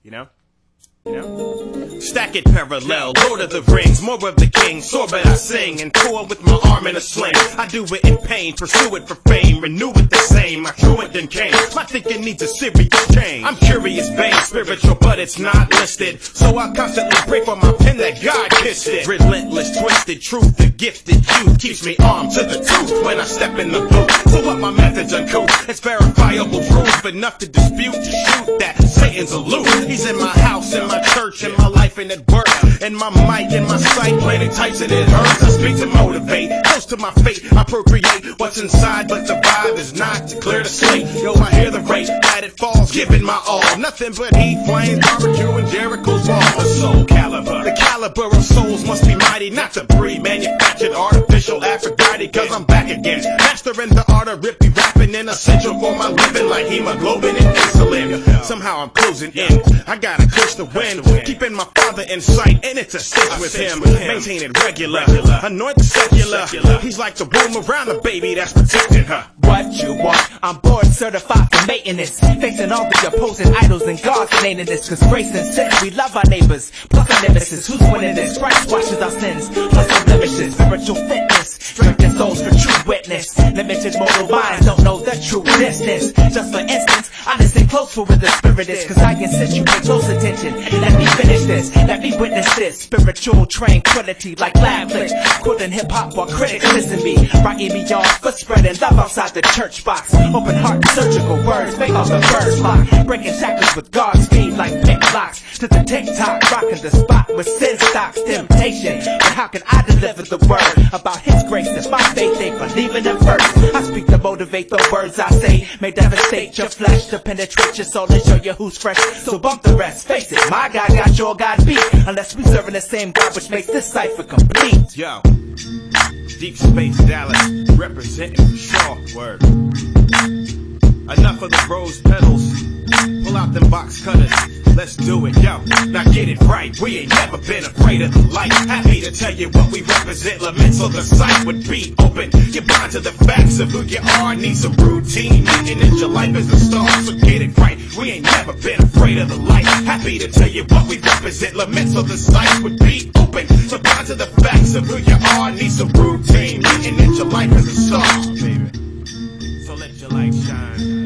You know? Stack it parallel, Lord of the Rings, more of the king, sorbet I sing, and tour with my arm in a sling. I do it in pain, pursue it for fame, renew it the same, I truant and came. My thinking needs a serious change. I'm curious, vain, spiritual, but it's not listed. So I constantly pray for my pen that God kissed it. Relentless, twisted truth, the gifted youth keeps me armed to the tooth when I step in the booth. So what my method's uncouth, it's verifiable proof, enough to dispute, to shoot that Satan's aloof. He's in my house, in my church, in my life, and at work, and my mic, and my sight, planning types, and it hurts. I speak to motivate, close to my fate, I procreate what's inside, but the vibe is not to clear the slate. Yo, I hear the rate, that it falls, giving my all, nothing but heat, flames, barbecue, and Jericho's wall. The soul caliber, the caliber of souls must be mighty, not to breed manufactured artificial Aphrodite, cause I'm back again, mastering the art of rippy rapping, and essential for my living, like hemoglobin and insulin. Somehow I'm closing in, I gotta push the wind, keeping my father in sight, and it's a stitch with him. Maintain it regular, anoint the secular. He's like the womb around the baby that's protecting her. What you want? I'm board certified for maintenance, facing all the opposing idols and God's naming this. Cause grace and sin, we love our neighbors. Plus our nemesis, who's winning this? Christ washes our sins, plus our blemishes. Spiritual fitness, strengthen souls for true witness. Limited mortal minds don't know the true distance. Just for instance, I listen close for where the spirit is, cause I insist you pay close attention. Let me finish this, let me witness this. Spiritual tranquility like lab flicks, quoting hip-hop while critics listen me. Writing me off for spreading love outside the church box. Open heart, surgical words, make all the birds flock. Breaking shackles with God's speed like pick locks. To the TikTok, rocking the spot with sin stocks. Temptation, but how can I deliver the word about His grace and my faith? They believe in it first. I speak to motivate, the words I say may devastate your flesh, to penetrate your soul and show you who's fresh. So bump the rest, face it, my God got your God beat, unless we serving the same God, which makes this cipher complete. Yo, Deep Space Dallas, representing for sure. Word. Enough of the rose petals, pull out them box cutters, let's do it, yo. Now get it right, we ain't never been afraid of the light. Happy to tell you what we represent, lament so the sight would be open. You're blind to the facts of who you are, need some routine, meaning that your life is a star, so get it right. We ain't never been afraid of the light. Happy to tell you what we represent, lament so the sight would be open. So blind to the facts of who you are, need some routine, meaning that your life is a star, baby. So let your light shine.